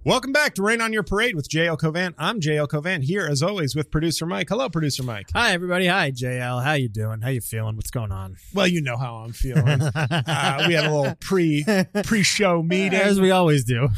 Welcome back to Rain on Your Parade with JL Covan. I'm JL Covan here, as always, with producer Mike. Hello, producer Mike. Hi, everybody. Hi, JL. How you doing? How you feeling? What's going on? Well, you know how I'm feeling. We had a little pre-show meeting. As we always do.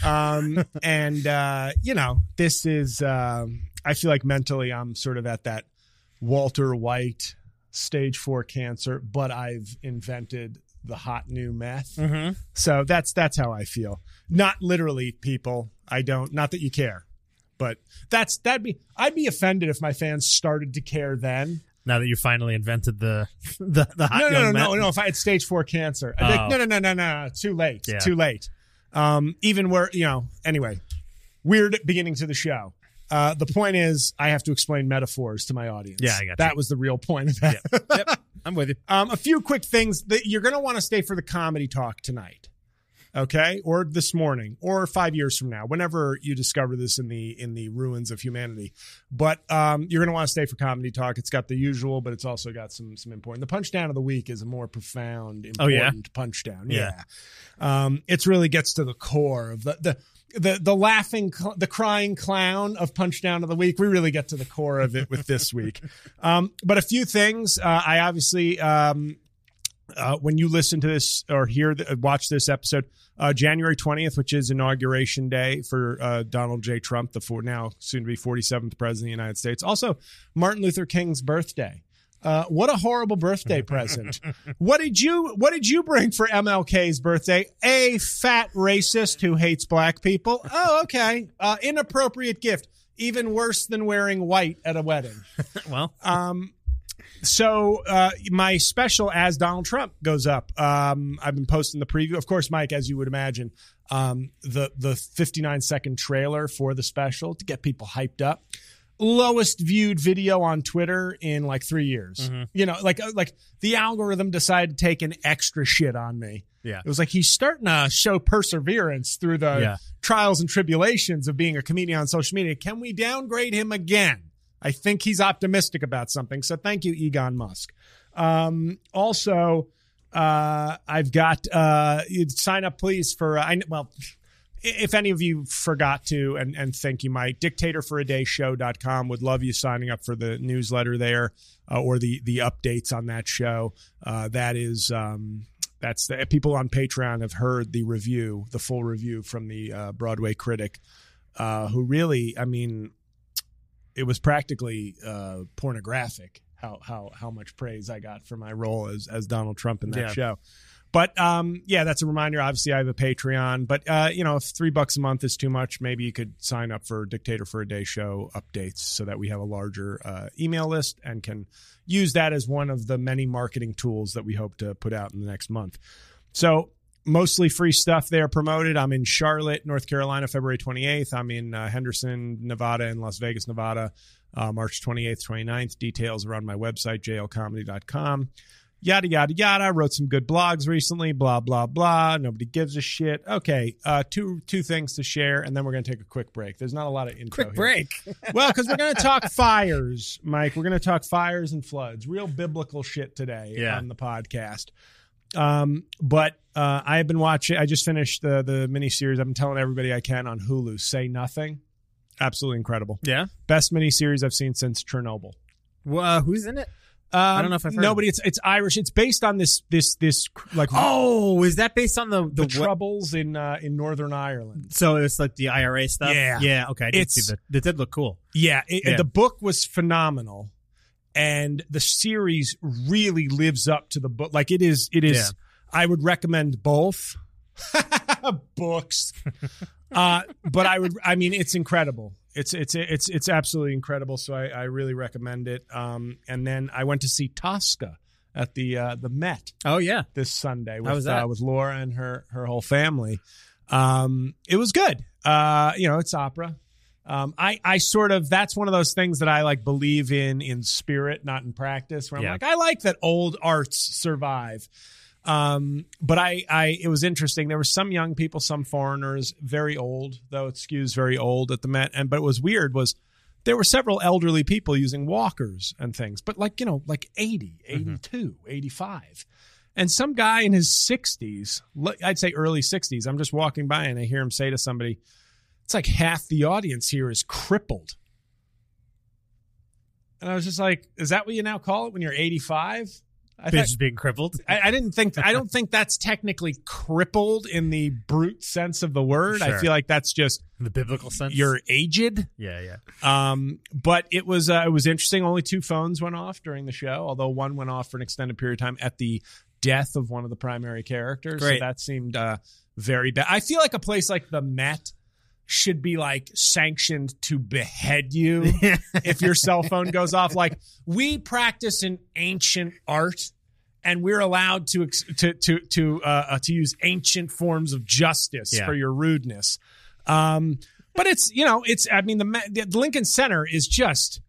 This is, I feel like mentally I'm sort of at that Walter White stage 4 cancer, but I've invented the hot new meth. Mm-hmm. So that's how I feel. Not literally, people. I don't. Not that you care, but I'd be offended if my fans started to care then. Now that you finally invented the hot no. If I had stage 4 cancer, I'd be like, no. Too late. Yeah. Too late. Even where Anyway, weird beginning to the show. The point is, I have to explain metaphors to my audience. Yeah, I got you. That was the real point of that. Yep. I'm with you. A few quick things that you're going to want to stay for the comedy talk tonight. Okay, or this morning, or 5 years from now, whenever you discover this in the ruins of humanity. But you're going to want to stay for comedy talk. It's got the usual, but it's also got some important. The punchdown of the week is a more profound, important punchdown. Yeah. It really gets to the core of the laughing, the crying clown of punchdown of the week. We really get to the core of it with this week. But a few things. I obviously. When you listen to this or watch this episode, January 20th, which is Inauguration Day for Donald J. Trump, the now soon to be 47th president of the United States. Also, Martin Luther King's birthday. What a horrible birthday present. What did you bring for MLK's birthday? A fat racist who hates black people. Oh, okay. Inappropriate gift. Even worse than wearing white at a wedding. Well, So my special as Donald Trump goes up. I've been posting the preview. Of course, Mike, as you would imagine, the 59-second trailer for the special to get people hyped up. Lowest viewed video on Twitter in like 3 years. Mm-hmm. Like the algorithm decided to take an extra shit on me. Yeah. It was like he's starting to show perseverance through the trials and tribulations of being a comedian on social media. Can we downgrade him again? I think he's optimistic about something. So thank you, Elon Musk. Also, I've got sign up, please, for if any of you forgot to and think you might, dictatorforadayShow.com would love you signing up for the newsletter there or the updates on that show. That's the people on Patreon have heard the full review from the Broadway critic who really, it was practically pornographic how much praise I got for my role as Donald Trump in that show. But that's a reminder. Obviously, I have a Patreon. But if $3 a month is too much, maybe you could sign up for Dictator for a Day show updates so that we have a larger email list and can use that as one of the many marketing tools that we hope to put out in the next month. So mostly free stuff there promoted. I'm in Charlotte, North Carolina, February 28th. I'm in Henderson, Nevada, and Las Vegas, Nevada, March 28th, 29th. Details are on my website, jlcomedy.com. Yada, yada, yada. I wrote some good blogs recently, blah, blah, blah. Nobody gives a shit. Okay, two things to share, and then we're going to take a quick break. There's not a lot of intro Quick break. Well, because we're going to talk fires, Mike. We're going to talk fires and floods. Real biblical shit today on the podcast. But I have been watching. I just finished the miniseries. I've been telling everybody I can on Hulu. Say Nothing. Absolutely incredible. Yeah. Best miniseries I've seen since Chernobyl. Well, who's in it? I don't know if I've heard. Nobody. It's Irish. It's based on this like. Oh, is that based on the troubles in Northern Ireland? So it's like the IRA stuff. Yeah. Yeah. Okay. I did see that. It did look cool. Yeah. The book was phenomenal. And the series really lives up to the book. Like it is. Yeah. I would recommend both books. But it's incredible. It's absolutely incredible. So I really recommend it. And then I went to see Tosca at the Met. Oh yeah. This Sunday How was that? With Laura and her whole family. It was good. It's opera. I sort of, that's one of those things that I like believe in spirit, not in practice, where I'm like, I like that old arts survive. But it was interesting. There were some young people, some foreigners, very old, though it skews very old at the Met. But what was weird was there were several elderly people using walkers and things, but like 80, 82, 85. And some guy in his 60s, I'd say early 60s, I'm just walking by and I hear him say to somebody, it's like half the audience here is crippled. And I was just like, is that what you now call it when you're 85? Just being crippled. I don't think that's technically crippled in the brute sense of the word. Sure. I feel like that's just the biblical sense. You're aged. Yeah. But it was interesting. Only 2 phones went off during the show, although one went off for an extended period of time at the death of one of the primary characters. Great. So that seemed very bad. I feel like a place like the Met should be like sanctioned to behead you if your cell phone goes off. Like, we practice an ancient art, and we're allowed to use ancient forms of justice for your rudeness. But the Lincoln Center is just.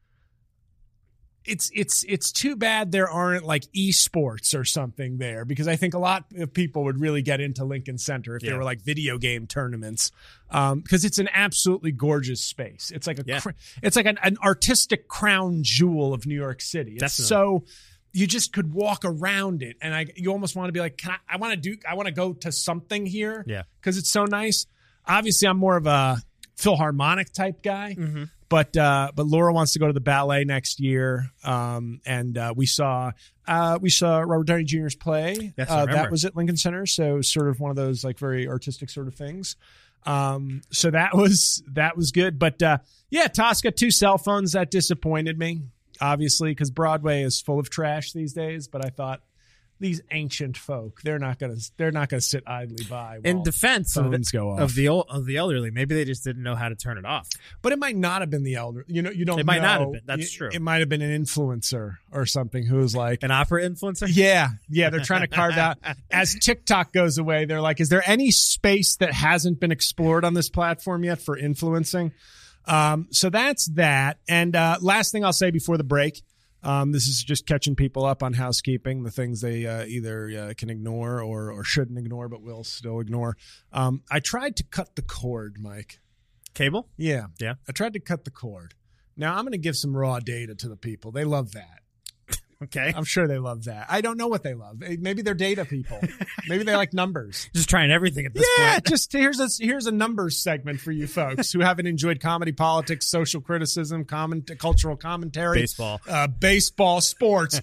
It's too bad there aren't like esports or something there, because I think a lot of people would really get into Lincoln Center if there were like video game tournaments, because it's an absolutely gorgeous space. It's like it's like an artistic crown jewel of New York City. It's so you just could walk around it, and you almost want to be like, I want to go to something here, because it's so nice. Obviously, I'm more of a Philharmonic type guy. Mm-hmm. But Laura wants to go to the ballet next year, and we saw Robert Downey Jr.'s play. Yes, that was at Lincoln Center, so sort of one of those like very artistic sort of things. So that was good. But Tosca, 2 cell phones, that disappointed me, obviously, because Broadway is full of trash these days. But I thought, these ancient folk, they're not gonna sit idly by while in defense phones go off. of the elderly. Maybe they just didn't know how to turn it off. But it might not have been the elder. You don't. It might not have been. That's true. It might have been an influencer or something who was like an opera influencer. Yeah. They're trying to carve out. As TikTok goes away, they're like, is there any space that hasn't been explored on this platform yet for influencing? So that's that. And last thing I'll say before the break. This is just catching people up on housekeeping, the things they either can ignore or shouldn't ignore, but will still ignore. I tried to cut the cord, Mike. Cable? Yeah. Yeah. I tried to cut the cord. Now, I'm going to give some raw data to the people. They love that. Okay. I'm sure they love that. I don't know what they love. Maybe they're data people. Maybe they like numbers. Just trying everything at this point. Yeah, just here's a numbers segment for you folks who haven't enjoyed comedy, politics, social criticism, cultural commentary, baseball, sports,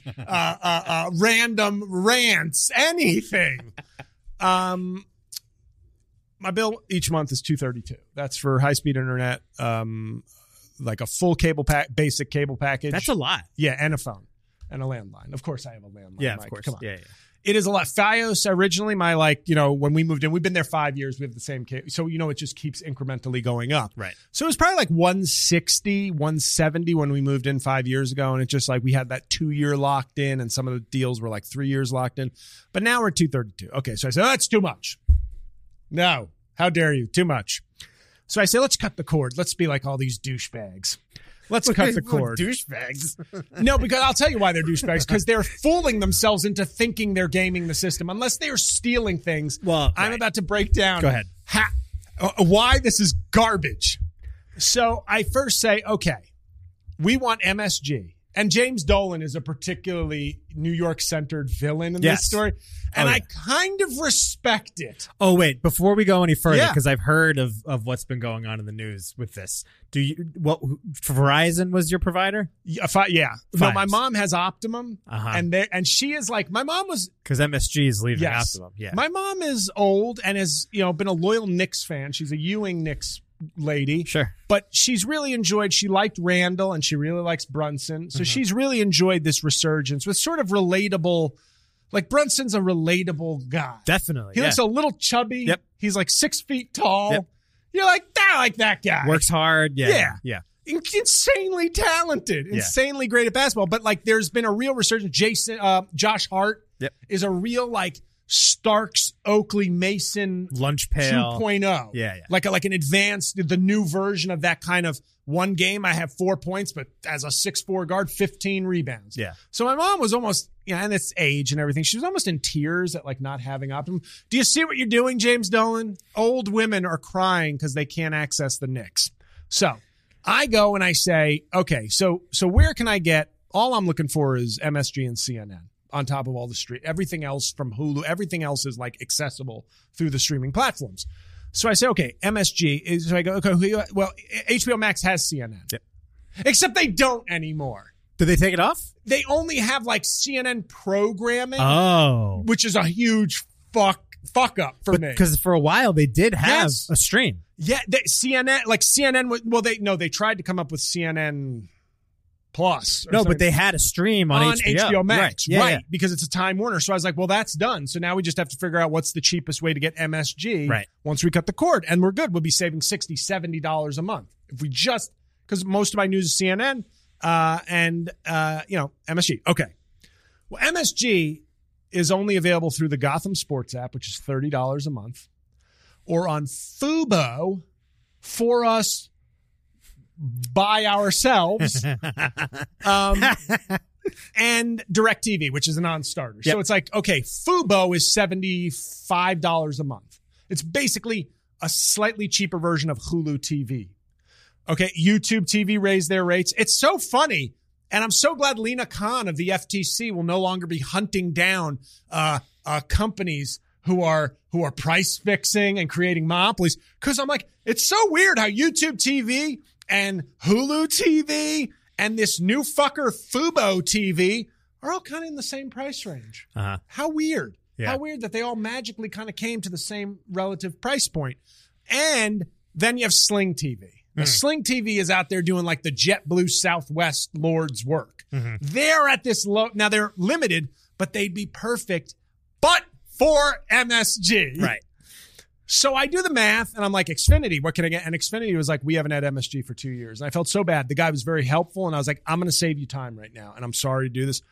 random rants, anything. My bill each month is $232. That's for high-speed internet, like a full basic cable package. That's a lot. Yeah, and a phone. And a landline. Of course I have a landline. Yeah, Mike. of course. Come on. Yeah. It is a lot. Fios originally, when we moved in, we've been there 5 years. We have the same cable. So, it just keeps incrementally going up. Right. So it was probably like 160, 170 when we moved in 5 years ago. And it's just like we had that 2-year locked in, and some of the deals were like 3 years locked in. But now we're at $232. Okay. So I said, that's too much. No. How dare you? Too much. So I say, let's cut the cord. Let's be like all these douchebags. Let's cut the cord. Douchebags. No, because I'll tell you why they're douchebags. Because they're fooling themselves into thinking they're gaming the system. Unless they are stealing things. Well, I'm about to break down. Go ahead. Why this is garbage. So I first say, okay, we want MSG. And James Dolan is a particularly New York-centered villain in this story. And I kind of respect it. Oh, wait. Before we go any further, because I've heard of what's been going on in the news with this. Verizon was your provider? Yeah. No, my mom has Optimum. And she is like, my mom was... Because MSG is leaving Optimum. Yeah. My mom is old and has been a loyal Knicks fan. She's a Ewing Knicks lady. Sure. But she's really enjoyed, she liked Randall and she really likes Brunson. So she's really enjoyed this resurgence with sort of relatable, like Brunson's a relatable guy. Definitely. He looks a little chubby. Yep. He's like 6 feet tall. Yep. You're like, I like that guy. Works hard. Yeah. Insanely talented, insanely great at basketball. But like there's been a real resurgence. Josh Hart is a real like Starks, Oakley, Mason lunch pail 2.0. Yeah. Like an advanced, the new version of that kind of one game. I have 4 points, but as a 6'4" guard, 15 rebounds. Yeah. So my mom was almost, and it's age and everything. She was almost in tears at like not having Optimum. Do you see what you're doing, James Dolan? Old women are crying because they can't access the Knicks. So I go and I say, okay, so where can I get, all I'm looking for is MSG and CNN. On top of all the everything else from Hulu, everything else is like accessible through the streaming platforms. So I say, okay, MSG. So I go, okay, well, HBO Max has CNN. Yep. Except they don't anymore. Did they take it off? They only have like CNN programming. Oh. Which is a huge fuck up for me. Because for a while they did have a stream. Yeah, CNN, they tried to come up with CNN Plus. No, but they had a stream on HBO Max, right? Yeah. Because it's a Time Warner. So I was like, well, that's done. So now we just have to figure out what's the cheapest way to get MSG once we cut the cord. And we're good. We'll be saving $60, $70 a month. If we just, because most of my news is CNN and MSG. Okay. Well, MSG is only available through the Gotham Sports app, which is $30 a month, or on Fubo for us by ourselves, and DirecTV, which is a non-starter. Yep. So it's like, okay, Fubo is $75 a month. It's basically a slightly cheaper version of Hulu TV. Okay, YouTube TV raised their rates. It's so funny. And I'm so glad Lena Khan of the FTC will no longer be hunting down companies who are price fixing and creating monopolies. Because I'm like, it's so weird how YouTube TV and Hulu TV and this new fucker Fubo TV are all kind of in the same price range. Uh-huh. How weird. Yeah. How weird that they all magically kind of came to the same relative price point. And then you have Sling TV. Now, Sling TV is out there doing like the JetBlue Southwest Lord's work. Mm-hmm. They're at this low. Now they're limited, but they'd be perfect, but for MSG. Right. So I do the math and I'm like, Xfinity, what can I get? And Xfinity was like, we haven't had MSG for 2 years. And I felt so bad. The guy was very helpful. And I was like, I'm going to save you time right now. And I'm sorry to do this.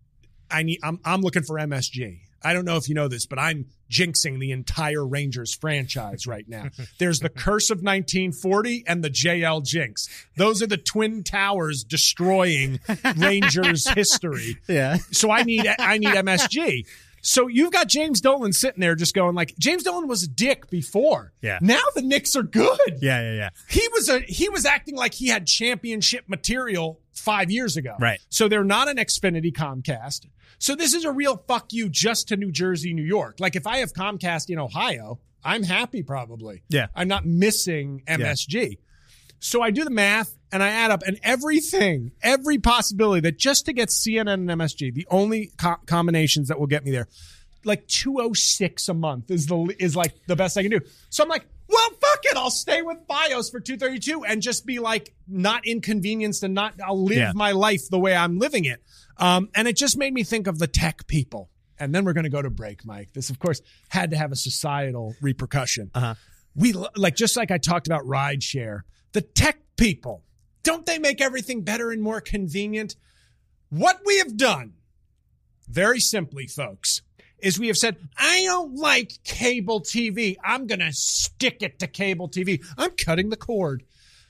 I'm looking for MSG. I don't know if you know this, but I'm jinxing the entire Rangers franchise right now. There's the curse of 1940 and the JL jinx. Those are the twin towers destroying Rangers history. Yeah. So I need MSG. So you've got James Dolan sitting there just going like, James Dolan was a dick before. Yeah. Now the Knicks are good. Yeah. He was acting like he had championship material 5 years ago. Right. So they're not an Xfinity Comcast. So this is a real fuck you just to New Jersey, New York. Like if I have Comcast in Ohio, I'm happy probably. Yeah. I'm not missing MSG. Yeah. So I do the math and I add up and every possibility that just to get CNN and MSG, the only combinations that will get me there, like $206 a month is like the best I can do. So I'm like, well, fuck it. I'll stay with Fios for $232 and just be like not inconvenienced and I'll live my life the way I'm living it. And it just made me think of the tech people. And then we're going to go to break, Mike. This, of course, had to have a societal repercussion. Uh-huh. We just like I talked about rideshare, the tech people, don't they make everything better and more convenient? What we have done, very simply, folks, is we have said, I don't like cable TV. I'm going to stick it to cable TV. I'm cutting the cord.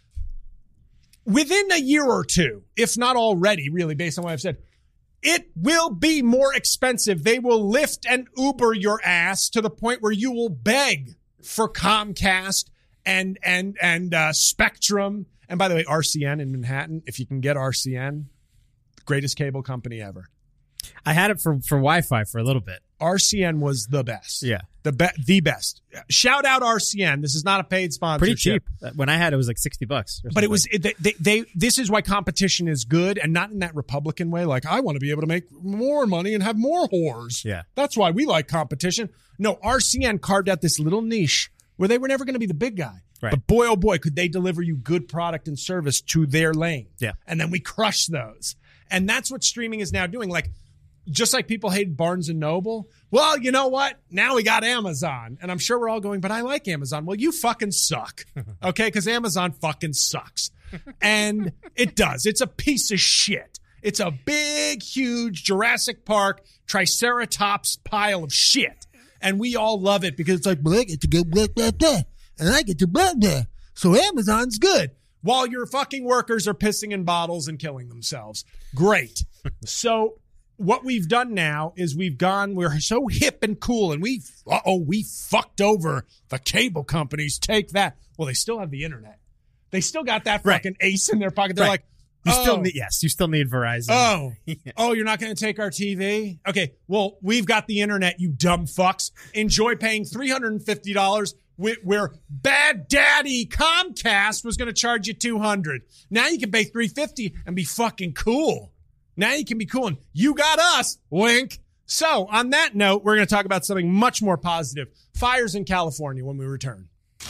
Within a year or two, if not already, really, based on what I've said, it will be more expensive. They will Lyft and Uber your ass to the point where you will beg for Comcast and Spectrum. And by the way, RCN in Manhattan, if you can get RCN, the greatest cable company ever. I had it for Wi-Fi for a little bit. RCN was the best. Yeah. The best. Shout out RCN. This is not a paid sponsorship. Pretty cheap. When I had it was like $60. But it was, this is why competition is good and not in that Republican way. Like, I want to be able to make more money and have more whores. Yeah. That's why we like competition. No, RCN carved out this little niche where they were never going to be the big guy. Right. But boy, oh boy, could they deliver you good product and service to their lane. Yeah. And then we crush those. And that's what streaming is now doing. Like, just like people hate Barnes and Noble. Well, you know what? Now we got Amazon. And I'm sure we're all going, but I like Amazon. Well, you fucking suck. Okay? Because Amazon fucking sucks. And it does. It's a piece of shit. It's a big, huge Jurassic Park Triceratops pile of shit. And we all love it because it's like, well, I get to go blah, blah, blah. And I get to blah, blah. So Amazon's good. While your fucking workers are pissing in bottles and killing themselves. Great. So what we've done now is we're so hip and cool and we fucked over the cable companies. Take that. Well, they still have the internet. They still got that fucking ace in their pocket. They're like, you still need Verizon. Oh, you're not going to take our TV? Okay. Well, we've got the internet, you dumb fucks. Enjoy paying $350. where bad daddy Comcast was going to charge you $200. Now you can pay $350 and be fucking cool. Now you can be cool and you got us, wink. So on that note, we're going to talk about something much more positive. Fires in California when we return.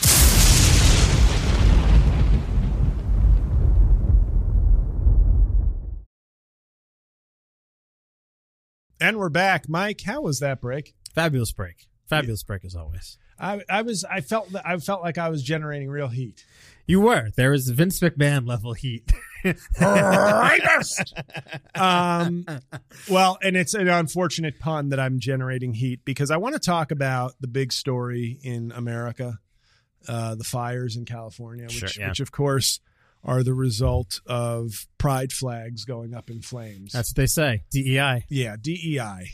And we're back. Mike, how was that break? Fabulous break. Fabulous break as always. I felt like I was generating real heat. You were. There was Vince McMahon level heat. Well, and it's an unfortunate pun that I'm generating heat because I want to talk about the big story in America, the fires in California, which of course are the result of pride flags going up in flames. That's what they say. DEI. Yeah, DEI.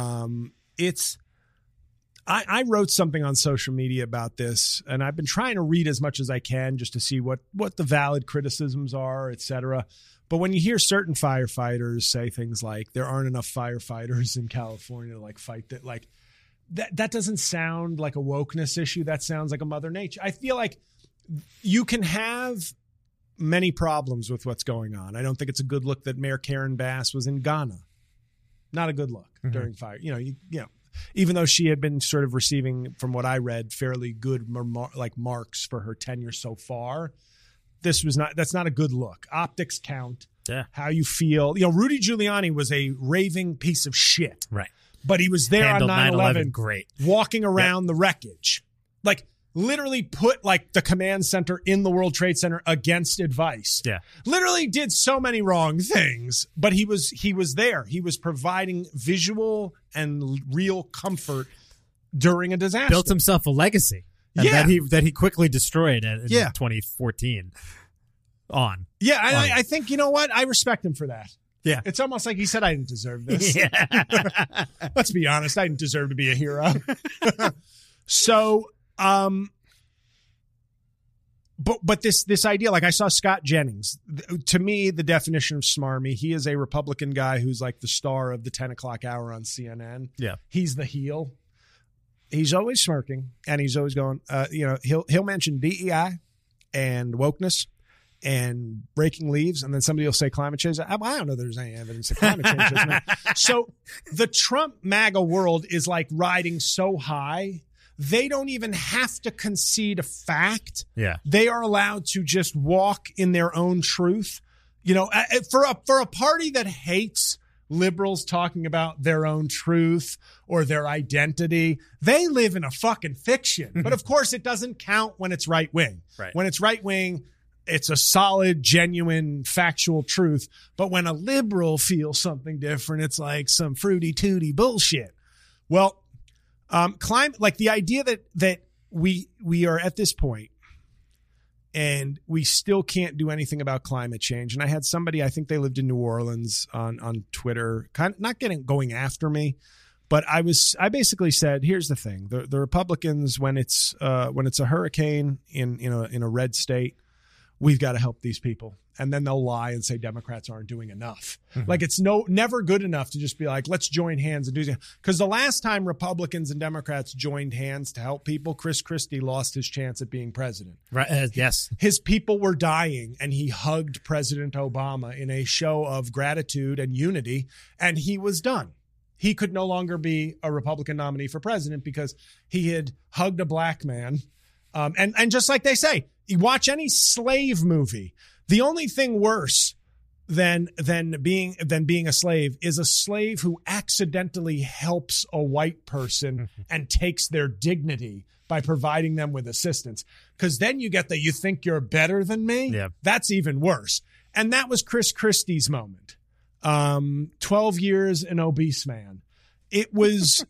I wrote something on social media about this, and I've been trying to read as much as I can just to see what the valid criticisms are, et cetera. But when you hear certain firefighters say things like there aren't enough firefighters in California to fight that, that doesn't sound like a wokeness issue. That sounds like a Mother Nature. I feel like you can have many problems with what's going on. I don't think it's a good look that Mayor Karen Bass was in Ghana. Not a good look during fire. Even though she had been sort of receiving, from what I read, fairly good marks for her tenure so far, that's not a good look. Optics count. Yeah. How you feel. Rudy Giuliani was a raving piece of shit. Right. But he was there Handled on 9/11 great. Walking around the wreckage. Literally put the command center in the World Trade Center against advice. Yeah. Literally did so many wrong things, but he was there. He was providing visual and real comfort during a disaster. Built himself a legacy. Yeah. That he quickly destroyed in 2014 on. Yeah, and I think, you know what? I respect him for that. Yeah. It's almost like he said, I didn't deserve this. Yeah. Let's be honest. I didn't deserve to be a hero. So, but this idea, I saw Scott Jennings, to me, the definition of smarmy, he is a Republican guy who's the star of the 10 o'clock hour on CNN. Yeah. He's the heel. He's always smirking and he's always going, he'll mention DEI and wokeness and breaking leaves. And then somebody will say climate change. I don't know there's any evidence of climate change. So the Trump MAGA world is riding so high. They don't even have to concede a fact. Yeah. They are allowed to just walk in their own truth. For a party that hates liberals talking about their own truth or their identity, they live in a fucking fiction. But of course, it doesn't count when it's right wing. Right. When it's right wing, it's a solid, genuine, factual truth. But when a liberal feels something different, it's like some fruity tooty bullshit. Well, climate, the idea that we are at this point and we still can't do anything about climate change. And I had somebody, I think they lived in New Orleans, on Twitter, kind of not going after me, but I basically said, here's the thing: the Republicans, when it's a hurricane in a red state, we've got to help these people. And then they'll lie and say Democrats aren't doing enough. Mm-hmm. It's never good enough to just be let's join hands and do something. Because the last time Republicans and Democrats joined hands to help people, Chris Christie lost his chance at being president. Right. Yes. His people were dying and he hugged President Obama in a show of gratitude and unity, and he was done. He could no longer be a Republican nominee for president because he had hugged a black man. And just like they say, you watch any slave movie, the only thing worse than being a slave is a slave who accidentally helps a white person and takes their dignity by providing them with assistance. Because then you get that you think you're better than me. Yeah. That's even worse. And that was Chris Christie's moment. 12 years an obese man. It was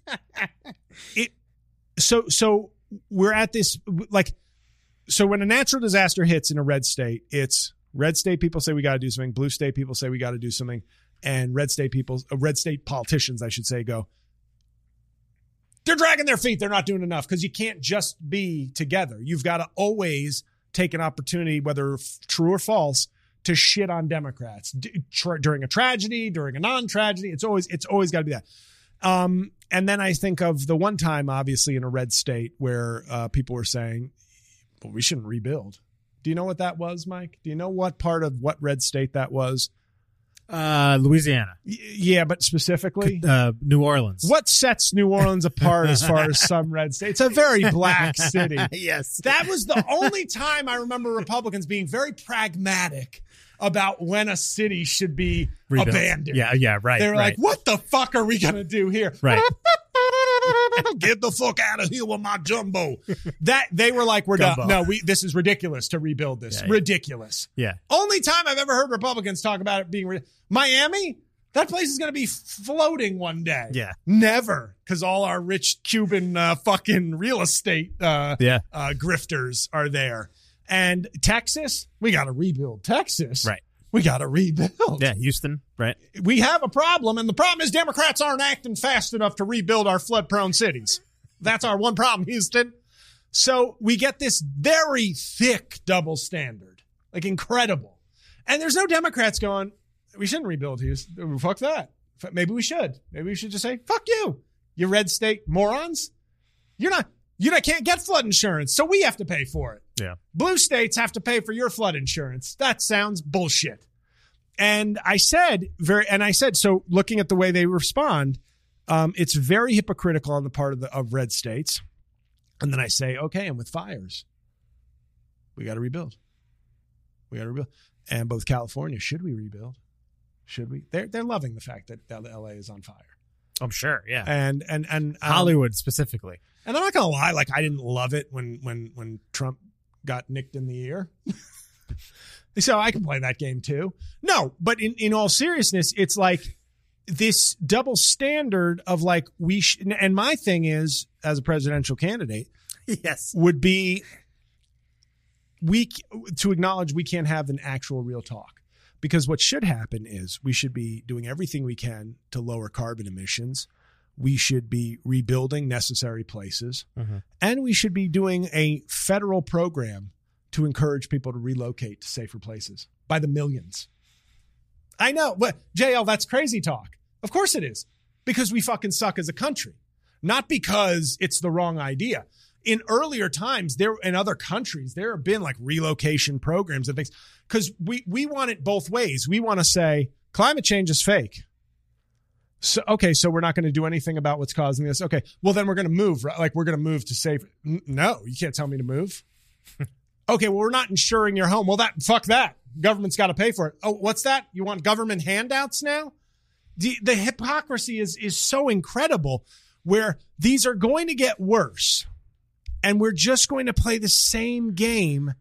so we're at this so when a natural disaster hits in a red state, it's red state people say we got to do something, blue state people say we got to do something, and red state politicians, I should say, go, they're dragging their feet, they're not doing enough, because you can't just be together. You've got to always take an opportunity, whether true or false, to shit on Democrats during a tragedy, during a non-tragedy. It's always got to be that. And then I think of the one time, obviously, in a red state where people were saying, well, we shouldn't rebuild. Do you know what that was, Mike? Do you know what part of what red state that was? Louisiana. Yeah, but specifically? New Orleans. What sets New Orleans apart as far as some red states? It's a very black city. Yes. That was the only time I remember Republicans being very pragmatic about when a city should be abandoned. Yeah, right. They were like, what the fuck are we going to do here? Right. Get the fuck out of here with my jumbo. That they were like, we're done. No, this is ridiculous to rebuild this. Yeah. Ridiculous. Yeah. Only time I've ever heard Republicans talk about it being Miami. That place is going to be floating one day. Yeah. Never. Because all our rich Cuban fucking real estate grifters are there. And Texas, we got to rebuild Texas. Right. We got to rebuild. Yeah, Houston, right. We have a problem, and the problem is Democrats aren't acting fast enough to rebuild our flood-prone cities. That's our one problem, Houston. So we get this very thick double standard, like incredible. And there's no Democrats going, we shouldn't rebuild Houston. Fuck that. Maybe we should. Maybe we should just say, fuck you, you red state morons. You can't get flood insurance, so we have to pay for it. Yeah. Blue states have to pay for your flood insurance. That sounds bullshit. And I said, so looking at the way they respond, it's very hypocritical on the part of red states. And then I say, okay, and with fires, we got to rebuild. And both California, should we rebuild? Should we? They're loving the fact that LA is on fire. I'm sure, yeah. And Hollywood specifically. And I'm not gonna lie, like I didn't love it when Trump got nicked in the ear. So I can play that game too. No, but in all seriousness, it's like this double standard of like and my thing is, as a presidential candidate, yes, would be to acknowledge we can't have an actual real talk. Because what should happen is we should be doing everything we can to lower carbon emissions. We should be rebuilding necessary places. Mm-hmm. And we should be doing a federal program to encourage people to relocate to safer places by the millions. I know, but JL, that's crazy talk. Of course it is. Because we fucking suck as a country. Not because it's the wrong idea. In earlier times, in other countries, there have been like relocation programs and things. Because we want it both ways. We want to say climate change is fake. So, okay, so we're not going to do anything about what's causing this. Okay, well, then we're going to move, right? Like we're going to move to safe. No, you can't tell me to move. Okay, well, we're not insuring your home. Well, fuck that. Government's got to pay for it. Oh, what's that? You want government handouts now? The hypocrisy is so incredible where these are going to get worse. And we're just going to play the same game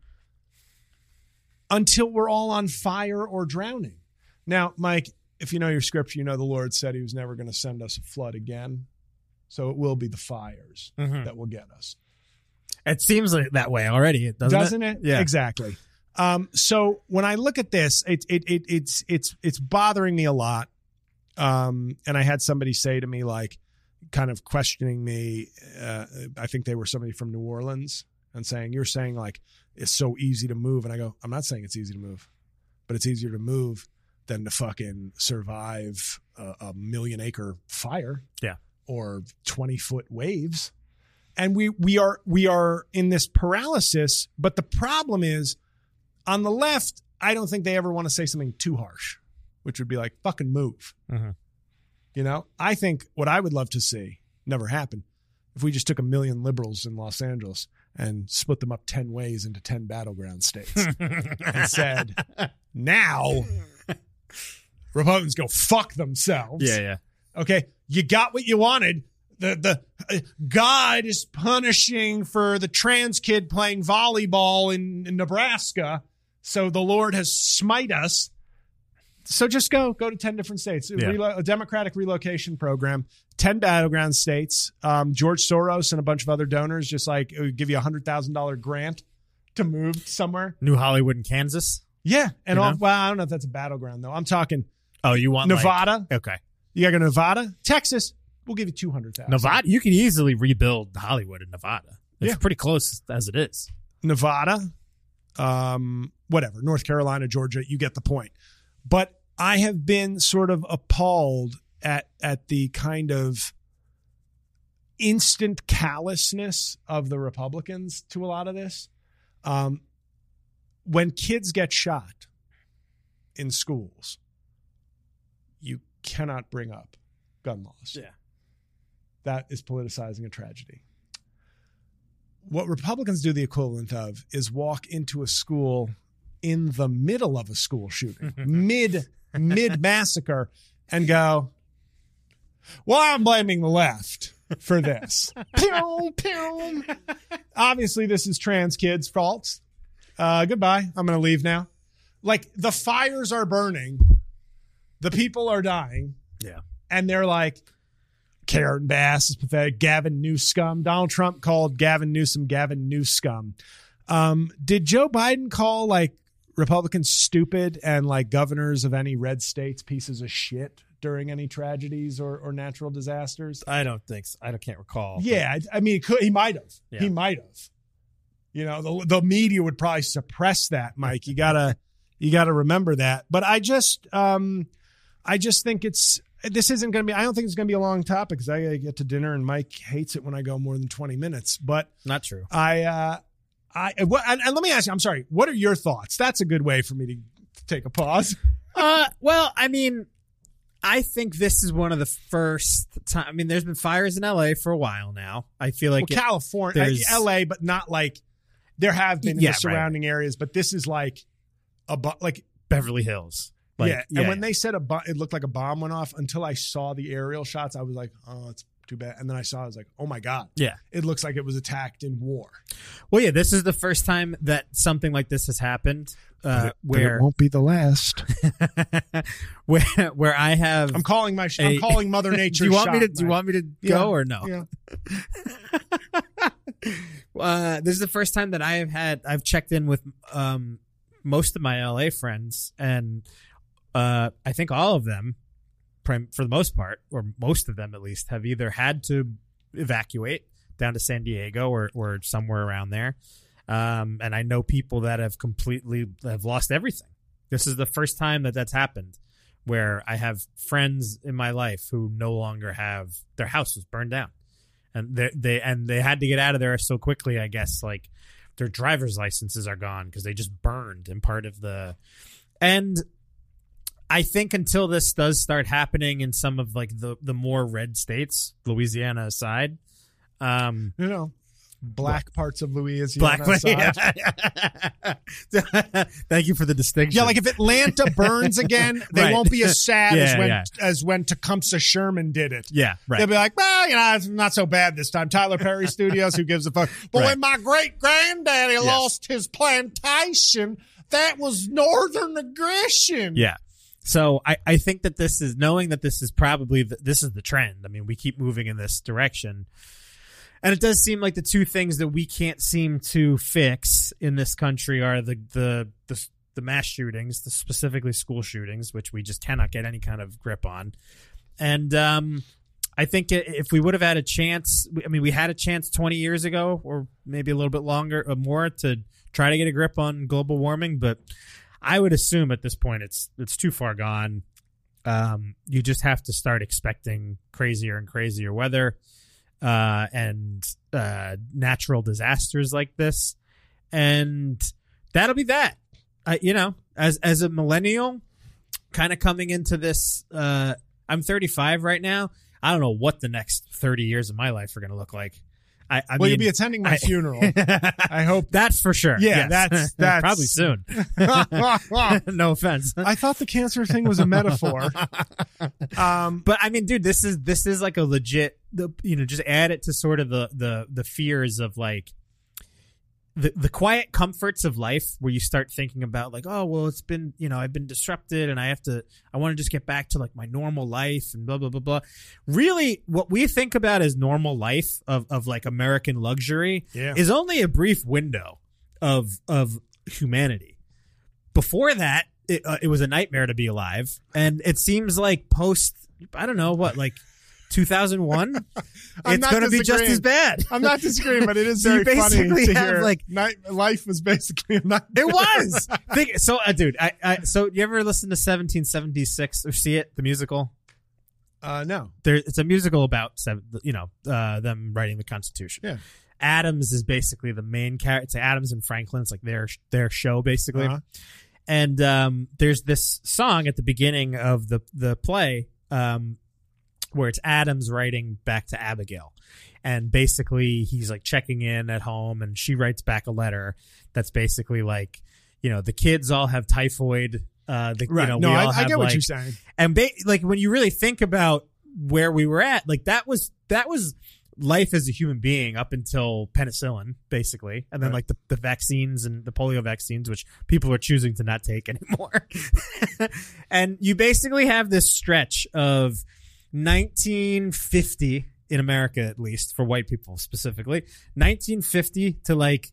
until we're all on fire or drowning. Now, Mike, if you know your scripture, you know the Lord said he was never going to send us a flood again. So it will be the fires that will get us. It seems like that way already, doesn't it? Yeah, exactly. So when I look at this, it's bothering me a lot. And I had somebody say to me, like, kind of questioning me. I think they were somebody from New Orleans and saying, you're saying like it's so easy to move. And I go, I'm not saying it's easy to move, but it's easier to move than to fucking survive a 1,000,000-acre fire. Yeah. Or 20-foot waves. And we are in this paralysis. But the problem is on the left, I don't think they ever want to say something too harsh, which would be like fucking move. Mm-hmm. You know, I think what I would love to see never happen if we just took 1 million liberals in Los Angeles and split them up 10 ways into 10 battleground states and said, now Republicans go fuck themselves. Yeah. Okay. You got what you wanted. The God is punishing for the trans kid playing volleyball in Nebraska. So the Lord has smite us. So just go to 10 different states. Yeah. A democratic relocation program, 10 battleground states. George Soros and a bunch of other donors just like give you $100,000 grant to move somewhere. New Hollywood in Kansas. Yeah. And I don't know if that's a battleground though. I'm talking. Oh, you want Nevada? Okay. You got to go to Nevada, Texas. We'll give you $200,000. Nevada, you can easily rebuild Hollywood in Nevada. It's pretty close as it is. Nevada, whatever, North Carolina, Georgia, you get the point. But I have been sort of appalled at the kind of instant callousness of the Republicans to a lot of this. When kids get shot in schools, you cannot bring up gun laws. Yeah. That is politicizing a tragedy. What Republicans do the equivalent of is walk into a school in the middle of a school shooting, mid massacre, and go, well, I'm blaming the left for this. Pew, pew. Obviously, this is trans kids' fault. Goodbye. I'm going to leave now. Like, the fires are burning. The people are dying. Yeah. And they're like, Karen Bass is pathetic. Gavin Newscum. Donald Trump called Gavin Newsom Gavin Newscum. Did Joe Biden call like Republicans stupid and like governors of any red states pieces of shit during any tragedies or natural disasters? I don't think so. I can't recall. Yeah. I mean, he might have. Yeah. He might have. You know, the media would probably suppress that, Mike. You gotta remember that. But I just think this isn't going to be, I don't think it's going to be a long topic because I got to get to dinner and Mike hates it when I go more than 20 minutes. But not true. And let me ask you, I'm sorry, what are your thoughts? That's a good way for me to take a pause. Well, I mean, I think this is one of the first time. I mean, there's been fires in LA for a while now. I feel like California, LA, but not like there have been in the surrounding areas, but this is like Beverly Hills. And when they said it looked like a bomb went off, until I saw the aerial shots, I was like, oh, it's too bad. And then I was like, oh my God. Yeah. It looks like it was attacked in war. Well, yeah, this is the first time that something like this has happened. But it won't be the last. where I have, I'm calling Mother Nature. Do you want me to go or no? Yeah. This is the first time that I've checked in with most of my LA friends, and I think all of them, for the most part, or most of them at least, have either had to evacuate down to San Diego or somewhere around there. And I know people that have lost everything. This is the first time that's happened, where I have friends in my life who no longer have their house was burned down, and they had to get out of there so quickly. I guess like their driver's licenses are gone because they just burned in part of the. And I think until this does start happening in some of like the more red states, Louisiana aside, black parts of Louisiana. Thank you for the distinction. Yeah, like if Atlanta burns again, they won't be as sad as when Tecumseh Sherman did it. Yeah, right. They'll be like, well, it's not so bad this time. Tyler Perry Studios, who gives a fuck? But when my great granddaddy lost his plantation, that was Northern aggression. Yeah. So I think that this is, knowing that this is probably this is the trend. I mean, we keep moving in this direction. And it does seem like the two things that we can't seem to fix in this country are the mass shootings, specifically school shootings, which we just cannot get any kind of grip on. And I think if we would have had a chance, we had a chance 20 years ago, or maybe a little bit longer or more, to try to get a grip on global warming. But I would assume at this point it's too far gone. You just have to start expecting crazier and crazier weather. And natural disasters like this, and that'll be that. As a millennial, kind of coming into this, I'm 35 right now. I don't know what the next 30 years of my life are going to look like. I mean, you'll be attending my funeral. I hope that's for sure. Yeah, that's probably soon. No offense. I thought the cancer thing was a metaphor. But I mean, dude, this is like a legit. Just add it to sort of the fears of like the quiet comforts of life, where you start thinking about like, oh well, it's been I've been disrupted, and I want to just get back to like my normal life and blah blah blah blah. Really, what we think about as normal life of like American luxury is only a brief window of humanity. Before that, it was a nightmare to be alive, and it seems like post, I don't know what, like 2001, it's going to be just as bad. I'm not disagreeing, but it is very funny to hear. Like, life was basically a nightmare. It was. Dude, so you ever listen to 1776 or see it, the musical? No. It's a musical about them writing the Constitution. Yeah. Adams is basically the main character. It's Adams and Franklin. It's like their show basically. Uh-huh. And there's this song at the beginning of the play where it's Adams writing back to Abigail. And basically he's like checking in at home, and she writes back a letter that's basically like, the kids all have typhoid. Right. No, I get what you're saying. And like when you really think about where we were at, like that was life as a human being up until penicillin, basically. And then like the vaccines and the polio vaccines, which people are choosing to not take anymore. And you basically have this stretch of 1950 in America, at least for white people specifically, 1950 to like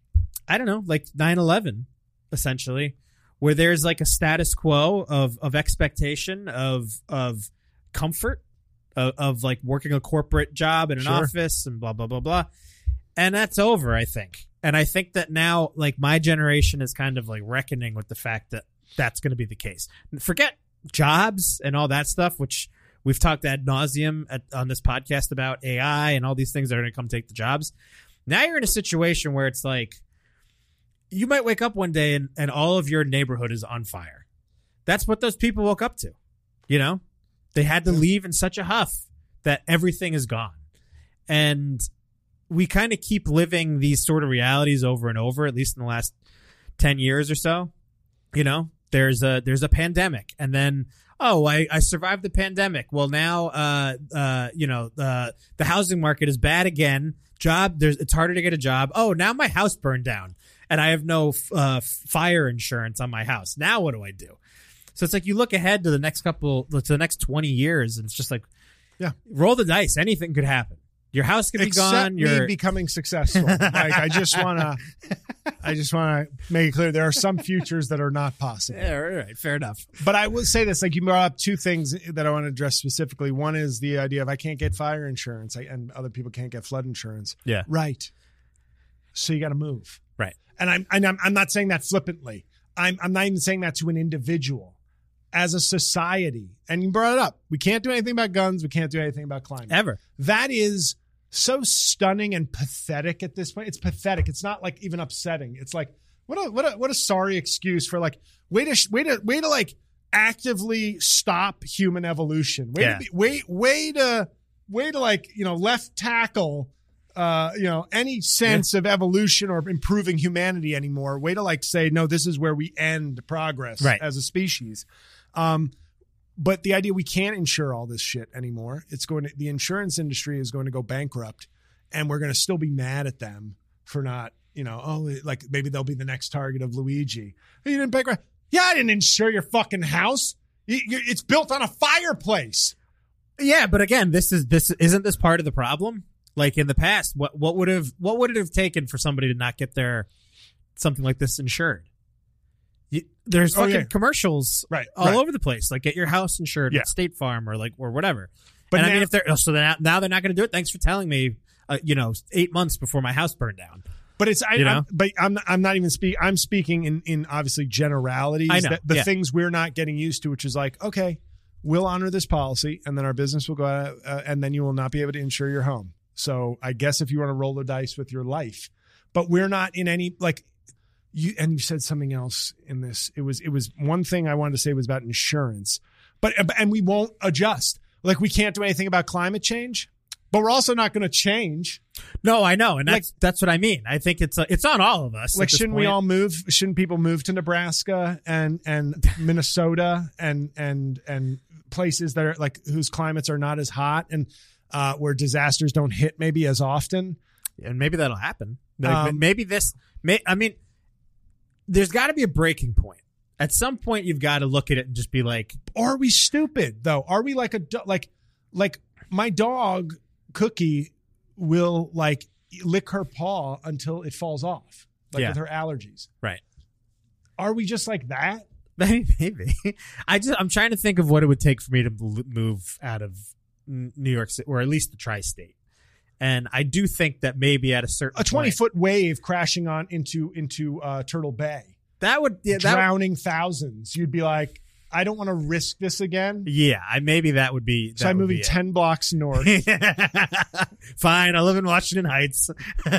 9/11, essentially, where there's like a status quo of expectation of comfort, of like working a corporate job in an office and blah, blah, blah, blah. And that's over, I think. And I think that now, like, my generation is kind of like reckoning with the fact that that's going to be the case. Forget jobs and all that stuff, which we've talked ad nauseum on this podcast about AI and all these things that are going to come take the jobs. Now you're in a situation where it's like, you might wake up one day and all of your neighborhood is on fire. That's what those people woke up to. They had to leave in such a huff that everything is gone. And we kind of keep living these sort of realities over and over, at least in the last 10 years or so. There's a pandemic, and then, I survived the pandemic. Well, now, the housing market is bad again. It's harder to get a job. Oh, now my house burned down and I have no fire insurance on my house. Now what do I do? So it's like you look ahead to the next 20 years, and it's just like, roll the dice. Anything could happen. Your house could be gone. You're becoming successful. Like, I just want to make it clear there are some futures that are not possible. Yeah, right. Fair enough. But I will say this, like, you brought up two things that I want to address specifically. One is the idea of I can't get fire insurance and other people can't get flood insurance. Yeah. Right. So you got to move. Right. And I'm not saying that flippantly. I'm not even saying that to an individual. As a society, and you brought it up, we can't do anything about guns. We can't do anything about climate. Ever. That is so stunning and pathetic at this point. It's pathetic. It's not like even upsetting. It's like, what a sorry excuse for like, way to like actively stop human evolution. Way to like, left tackle, any sense of evolution or improving humanity anymore. Way to like say, no, this is where we end progress as a species. But the idea we can't insure all this shit anymore. The insurance industry is going to go bankrupt, and we're going to still be mad at them for not, like maybe they'll be the next target of Luigi. You didn't bankrupt. Yeah, I didn't insure your fucking house. It's built on a fireplace. Yeah, but again, isn't this part of the problem? Like in the past, what would it have taken for somebody to not get something like this insured? There's fucking commercials all over the place. Like, get your house insured at State Farm or whatever. But now, I mean, if they're now they're not going to do it. Thanks for telling me. 8 months before my house burned down. But I'm not even speaking. I'm speaking in obviously generalities. I know the things we're not getting used to, which is like, okay, we'll honor this policy, and then our business will go out, and then you will not be able to insure your home. So I guess if you want to roll the dice with your life, but we're not in any like. You said something else in this. It was one thing I wanted to say was about insurance, and we won't adjust. Like, we can't do anything about climate change, but we're also not going to change. No, I know, and that's what I mean. I think it's on all of us. Like, shouldn't we all move? Shouldn't people move to Nebraska and Minnesota and places that are like whose climates are not as hot and where disasters don't hit maybe as often? And maybe that'll happen. There's got to be a breaking point. At some point, you've got to look at it and just be like, are we stupid though? Are we like like my dog Cookie will like lick her paw until it falls off, with her allergies. Right. Are we just like that? Maybe. I'm trying to think of what it would take for me to move out of New York City, or at least the tri-state. And I do think that maybe at a 20-foot wave crashing on into Turtle Bay, that would drowning thousands. You'd be like, I don't want to risk this again. Yeah, maybe that would be. So I'm moving 10 blocks north. Fine, I live in Washington Heights.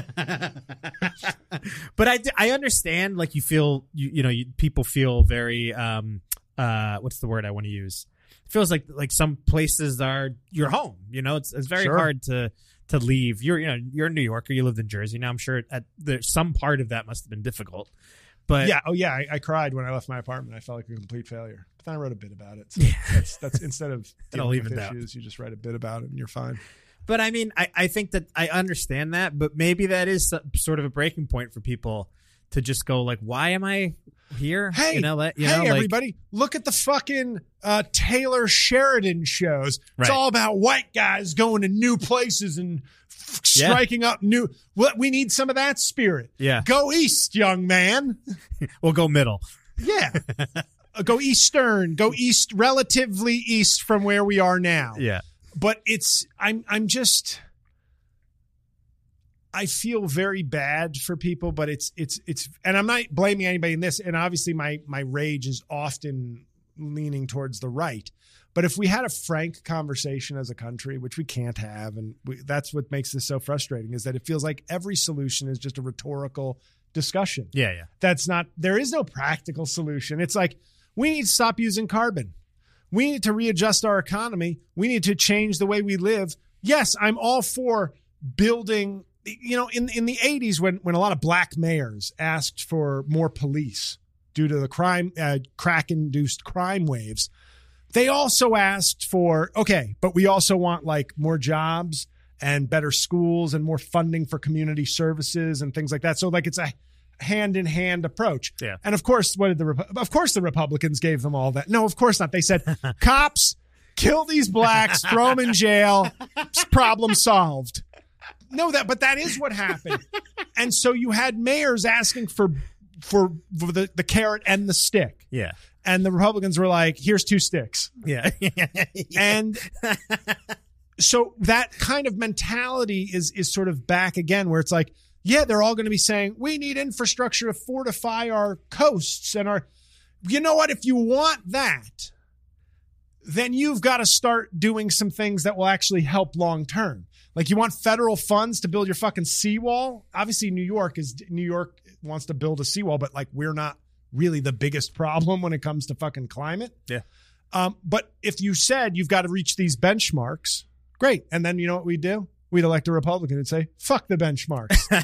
But I understand. Like you feel, people feel very. What's the word I want to use? It feels like some places are your home. It's very hard to leave. You're a New Yorker. You lived in Jersey. Now I'm sure there's some part of that must have been difficult. But yeah, I cried when I left my apartment. I felt like a complete failure. But then I wrote a bit about it. So that's instead of dealing with issues, you just write a bit about it and you're fine. But I mean, I think that I understand that, but maybe that is sort of a breaking point for people to just go like, why am I here? Hey, everybody, look at the fucking Taylor Sheridan shows. It's all about white guys going to new places and striking up new. We need some of that spirit. Yeah. Go east, young man. We'll go middle. Yeah. Go eastern. Go east, relatively east from where we are now. Yeah. But I feel very bad for people, but it's, and I'm not blaming anybody in this. And obviously my rage is often leaning towards the right. But if we had a frank conversation as a country, which we can't have, and that's what makes this so frustrating, is that it feels like every solution is just a rhetorical discussion. Yeah. There is no practical solution. It's like, we need to stop using carbon. We need to readjust our economy. We need to change the way we live. Yes, I'm all for building. In the 80s, when a lot of black mayors asked for more police due to the crack-induced crime waves, they also asked for, but we also want like more jobs and better schools and more funding for community services and things like that. So like it's a hand-in-hand approach. Yeah. And of course, of course the Republicans gave them all that. No, of course not. They said, cops, kill these blacks, throw them in jail, problem solved. No, but that is what happened. And so you had mayors asking for the carrot and the stick. Yeah. And the Republicans were like, here's 2 sticks. Yeah. And so that kind of mentality is sort of back again, where it's like, yeah, they're all going to be saying, we need infrastructure to fortify our coasts and you know what? If you want that, then you've got to start doing some things that will actually help long term. Like you want federal funds to build your fucking seawall. Obviously, New York wants to build a seawall, but like we're not really the biggest problem when it comes to fucking climate. Yeah. But if you said you've got to reach these benchmarks, great. And then you know what we'd do? We'd elect a Republican and say, fuck the benchmarks.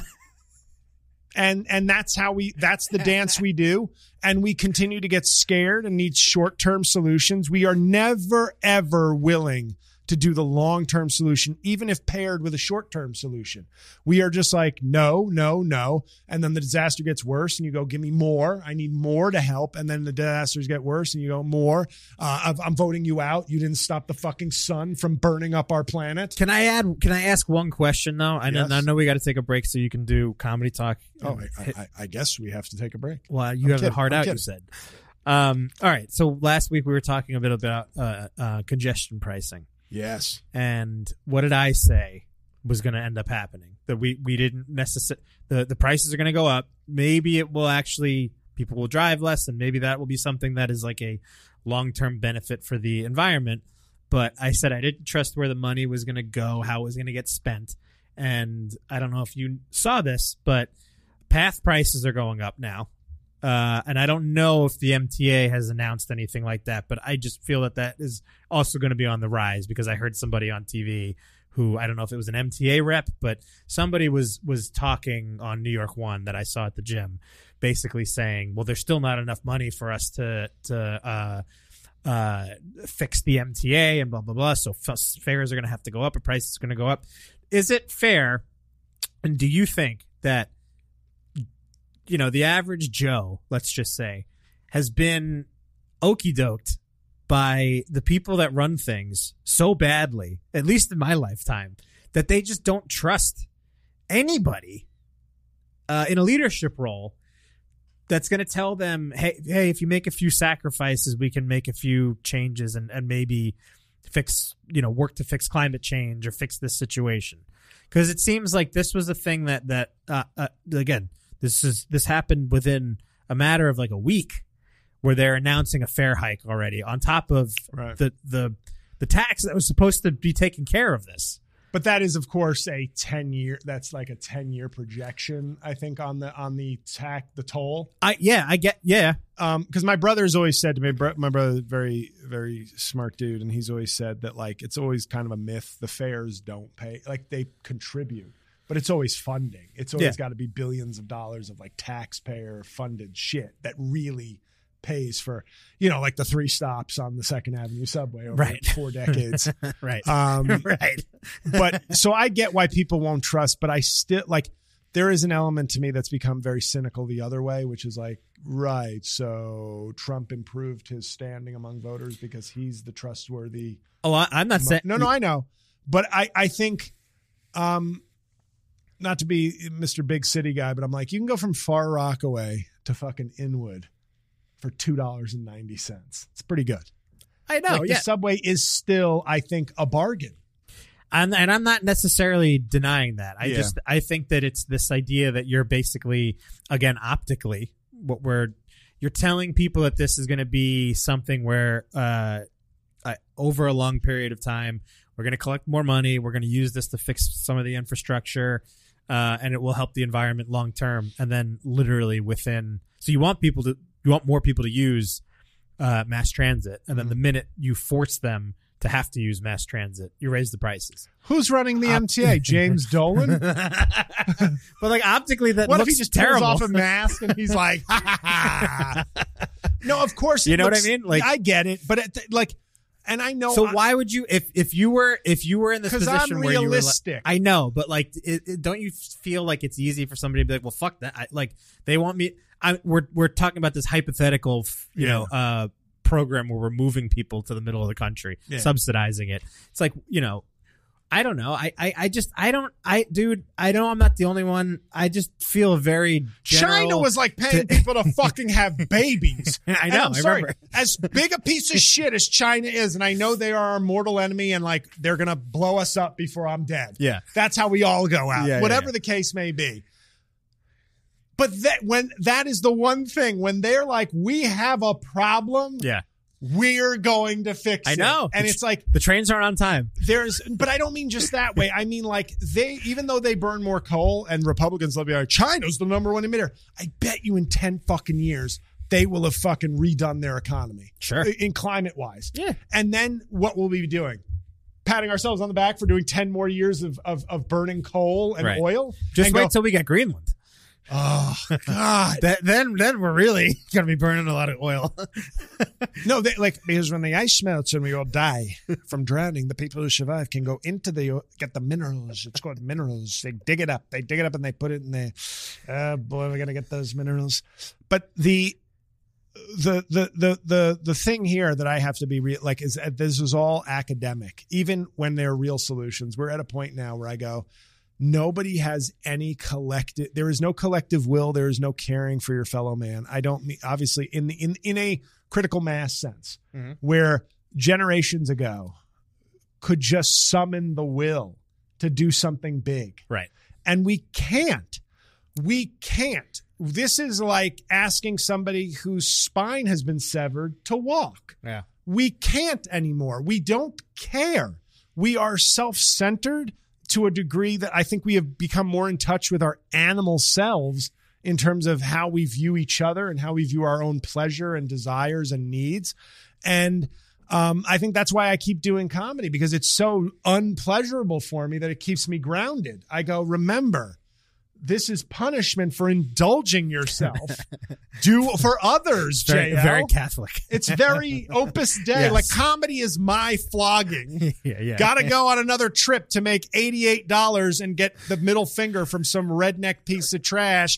And that's that's the dance we do. And we continue to get scared and need short-term solutions. We are never, ever willing to do the long-term solution, even if paired with a short-term solution. We are just like, no. And then the disaster gets worse and you go, give me more. I need more to help. And then the disasters get worse and you go, more. I'm voting you out. You didn't stop the fucking sun from burning up our planet. Can I ask one question though? I know we got to take a break so you can do comedy talk. Oh, I guess we have to take a break. Well, you have a hard out, you said. All right. So last week we were talking a bit about congestion pricing. Yes. And what did I say was going to end up happening? That we didn't necessarily, the prices are going to go up. Maybe it will actually, people will drive less, and maybe that will be something that is like a long-term benefit for the environment. But I said I didn't trust where the money was going to go, how it was going to get spent. And I don't know if you saw this, but path prices are going up now. And I don't know if the MTA has announced anything like that, but I just feel that is also going to be on the rise, because I heard somebody on TV who, I don't know if it was an MTA rep, but somebody was talking on New York One that I saw at the gym, basically saying, well, there's still not enough money for us to fix the MTA and blah, blah, blah. So fares are going to have to go up, or prices are going to go up. Is it fair? And do you think that, the average Joe, let's just say, has been okey-doked by the people that run things so badly, at least in my lifetime, that they just don't trust anybody in a leadership role that's going to tell them, hey, if you make a few sacrifices, we can make a few changes and maybe fix, work to fix climate change or fix this situation. Because it seems like this was a thing that again, this happened within a matter of like a week, where they're announcing a fare hike already on top of Right. the tax that was supposed to be taking care of this. But that is, of course, a 10-year. That's like a 10-year projection, I think, on the toll. I get. Because my brother's always said to me, my brother's very, very smart dude, and he's always said that like it's always kind of a myth. The fares don't pay, like they contribute, but it's always funding. It's always got to be billions of dollars of like taxpayer funded shit that really pays for, like the 3 stops on the 2nd Avenue subway over 4 decades. Right. Right. But so I get why people won't trust, but I still like, there is an element to me that's become very cynical the other way, which is like, right. So Trump improved his standing among voters because he's the trustworthy. Oh, I'm not saying. No, I know. But I think, not to be Mr. Big City guy, but I'm like, you can go from Far Rockaway to fucking Inwood for $2.90. It's pretty good. I know. The subway is still, I think, a bargain. And I'm not necessarily denying that. I think that it's this idea that you're basically, again, optically, you're telling people that this is going to be something where over a long period of time, we're going to collect more money. We're going to use this to fix some of the infrastructure, and it will help the environment long term. And then literally so you want more people to use mass transit. And then the minute you force them to have to use mass transit, you raise the prices. Who's running the MTA? James Dolan? But like optically, that what looks if he just terrible. pulls off a mask and he's like, ha, ha, ha. No, of course. You know what I mean? Like, I get it, but and I know. So why would you, if you were in this position I'm where realistic. you were, I know, but like, don't you feel like it's easy for somebody to be like, well, fuck that. They want me. We're talking about this hypothetical, program where we're moving people to the middle of the country, subsidizing it. It's like, I don't know. I know I'm not the only one. I just feel very general. China was like paying people to fucking have babies. I know. I'm sorry. Remember. As big a piece of shit as China is, and I know they are our mortal enemy and like they're going to blow us up before I'm dead. Yeah. That's how we all go out. Whatever yeah. the case may be. But that is the one thing when they're like, we have a problem. Yeah. We're going to fix it. I know. And it's like the trains aren't on time. But I don't mean just that way. I mean like even though they burn more coal and Republicans will be like, China's the number 1 emitter. I bet you in 10 fucking years, they will have fucking redone their economy. Sure. In climate wise. Yeah. And then what will we be doing? Patting ourselves on the back for doing 10 more years of burning coal and oil? Just wait till we get Greenland. Oh God! then we're really gonna be burning a lot of oil. No, because when the ice melts and we all die from drowning, the people who survive can go into get the minerals. It's called minerals. They dig it up and they put it in there. Oh boy, we're gonna get those minerals. But the thing here that I have to be is this is all academic. Even when there are real solutions, we're at a point now where I go, nobody has any collective. There is no collective will. There is no caring for your fellow man. I don't mean obviously in a critical mass sense, where generations ago could just summon the will to do something big, right? And we can't. This is like asking somebody whose spine has been severed to walk. Yeah, we can't anymore. We don't care. We are self-centered to a degree that I think we have become more in touch with our animal selves in terms of how we view each other and how we view our own pleasure and desires and needs. And I think that's why I keep doing comedy, because it's so unpleasurable for me that it keeps me grounded. I go, remember, this is punishment for indulging yourself. Do for others, JL. Very Catholic. It's very Opus Dei. Yes. Like comedy is my flogging. Yeah. Got to go on another trip to make $88 and get the middle finger from some redneck piece of trash.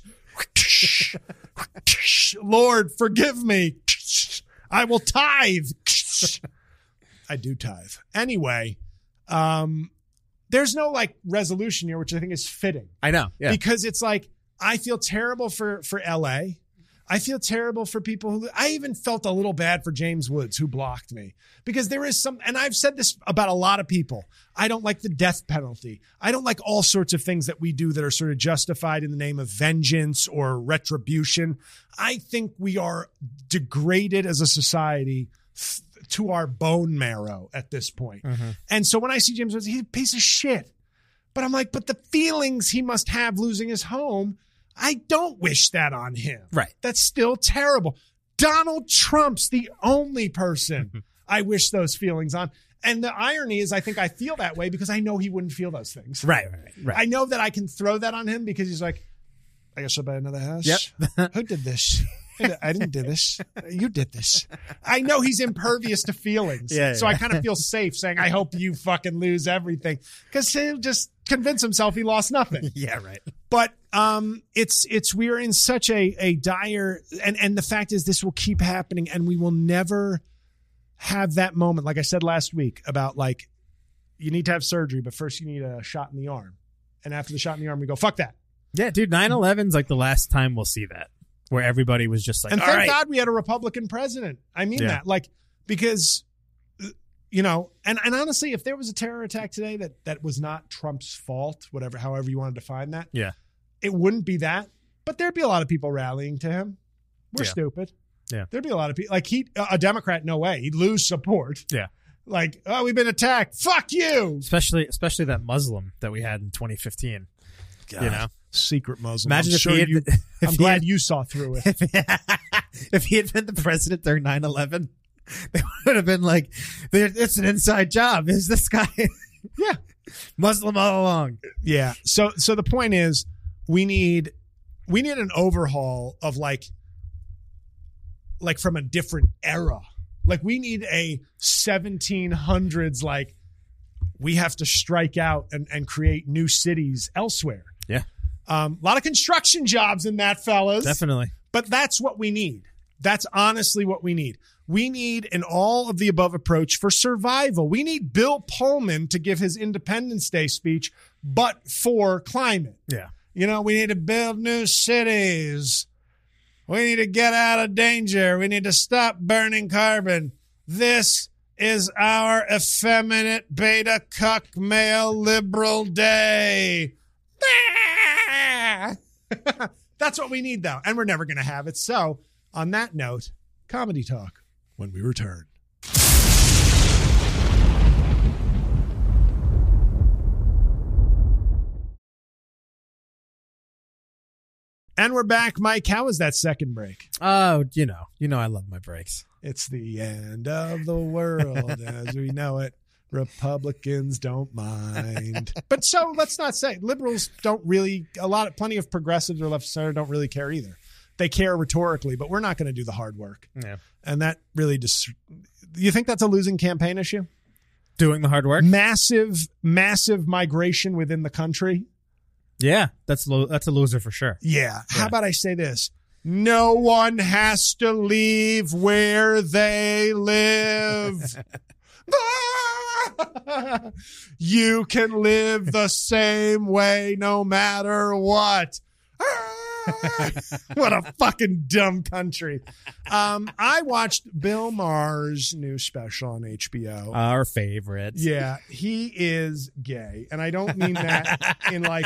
Lord, forgive me. I will tithe. I do tithe. Anyway, there's no like resolution here, which I think is fitting. I know. Yeah. Because it's like, I feel terrible for LA. I feel terrible for people who, I even felt a little bad for James Woods, who blocked me, because there is some, and I've said this about a lot of people. I don't like the death penalty. I don't like all sorts of things that we do that are sort of justified in the name of vengeance or retribution. I think we are degraded as a society to our bone marrow at this point. Mm-hmm. And so when I see James Woods, he's a piece of shit. But I'm like, but the feelings he must have losing his home, I don't wish that on him. Right. That's still terrible. Donald Trump's the only person I wish those feelings on. And the irony is, I think I feel that way because I know he wouldn't feel those things. Right. I know that I can throw that on him because he's like, I guess I'll buy another house. Yep. Who did this? I didn't do this. You did this. I know he's impervious to feelings. So I kind of feel safe saying, I hope you fucking lose everything, because he'll just convince himself he lost nothing. Yeah, right. But we're in such a dire, and the fact is this will keep happening, and we will never have that moment. Like I said last week about, like, you need to have surgery, but first you need a shot in the arm. And after the shot in the arm, we go, fuck that. Yeah, dude, 9/11's like the last time we'll see that, where everybody was just like, and thank God we had a Republican president. I mean that, like, because, you know, and honestly, if there was a terror attack today that was not Trump's fault, however you want to define that, it wouldn't be that. But there'd be a lot of people rallying to him. We're stupid. Yeah, there'd be a lot of people, like, a Democrat, no way, he'd lose support. Yeah, like, oh, we've been attacked. Fuck you. Especially that Muslim that we had in 2015. God. You know, secret Muslim. Imagine I'm glad you saw through it. If he had been the president during 9/11, they would have been like, it's an inside job. Is this guy Muslim all along? Yeah. So the point is, we need an overhaul of like from a different era. Like, we need a 1700s, like, we have to strike out and create new cities elsewhere. Yeah. A lot of construction jobs in that, fellas. Definitely. But that's what we need. That's honestly what we need. We need an all of the above approach for survival. We need Bill Pullman to give his Independence Day speech, but for climate. Yeah. You know, we need to build new cities. We need to get out of danger. We need to stop burning carbon. This is our effeminate beta cuck male liberal day. That's what we need, though, and we're never going to have it. So, on that note, comedy talk when we return. And we're back. Mike, how was that second break? Oh, you know I love my breaks. It's the end of the world as we know it. Republicans don't mind. But so let's not say liberals don't really, plenty of progressives or left center don't really care either. They care rhetorically, but we're not going to do the hard work. Yeah. And that really just, you think that's a losing campaign issue? Doing the hard work? Massive migration within the country. Yeah, that's a loser for sure. Yeah. How about I say this? No one has to leave where they live. You can live the same way no matter what. What a fucking dumb country. I watched Bill Maher's new special on HBO. Our favorite. Yeah, he is gay. And I don't mean that